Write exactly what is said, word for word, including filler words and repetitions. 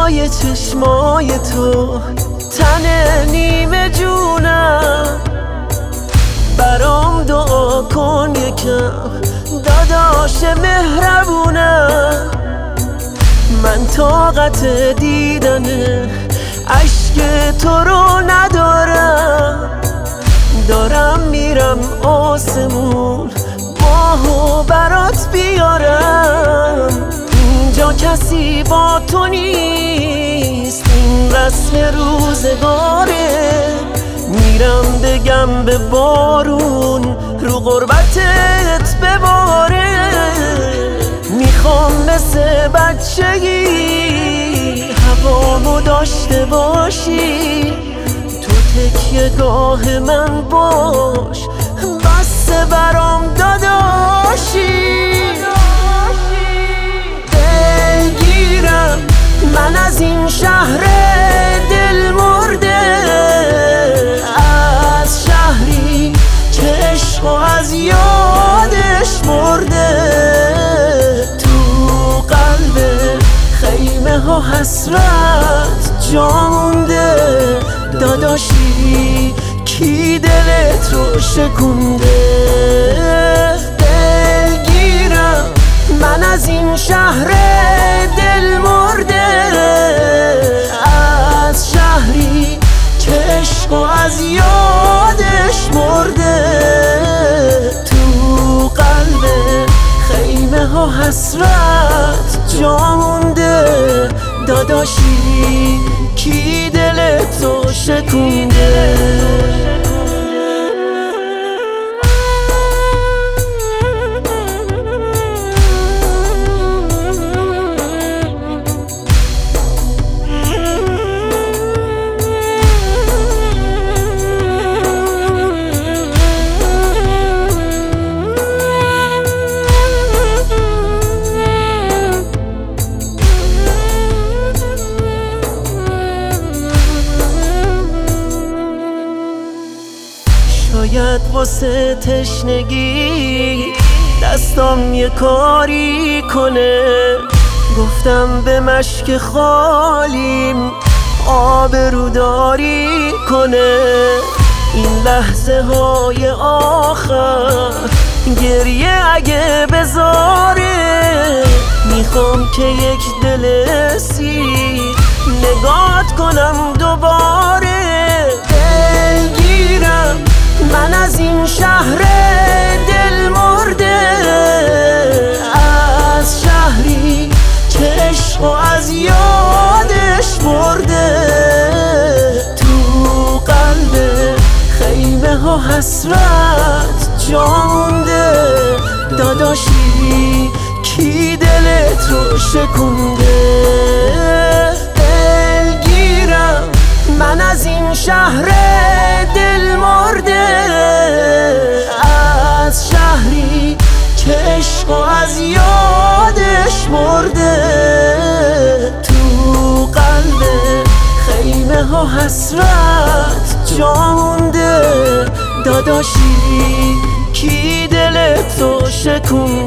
پای چشمای تو تن نیمه جونم، برام دعا کن یکم داداش مهربونم. من طاقت دیدن عشق تو رو ندارم، دارم میرم آسمون ماهو برات بیارم. اینجا کسی با تو نیست، این رسم روزگاره. میرم بگم به بارون رو غربتت بباره. میخوام مثل بچگی هوامو داشته باشی، تو تکیه گاه من باش بسته برام داداشی. دلگیرم من از این شهر دل مرده، از شهری که عشق و از یادش مرده. تو قلب خیمه ها حسرت جا مونده، داداشی کی دلت رو شکونده. دلگیرم من از این شهر دل مرده، از شهری که عشق و از یادش مرده. تو قلب خیمه ها حسرت جا مونده، داداشی کی دلت رو شکونده. شاید واسه تشنگی دستام یه کاری کنه، گفتم به مشک خالیم آبروداری کنه. این لحظه های آخر گریه اگه بذاره، میخوام که یک دل سیر نگات کنم دوباره. دلگیرم من از این شهر دل مرده، از شهری که عشق و از یادش مرده. تو قلب خیمه ها حسرت جا مونده، داداشی کی دلت رو شکونده. دلگیرم من از این شهر دل مرده، از شهری که عشق و از یادش مرده. تو قلب خیمه ها حسرت جا مونده، داداشی کی دلت رو شکونده.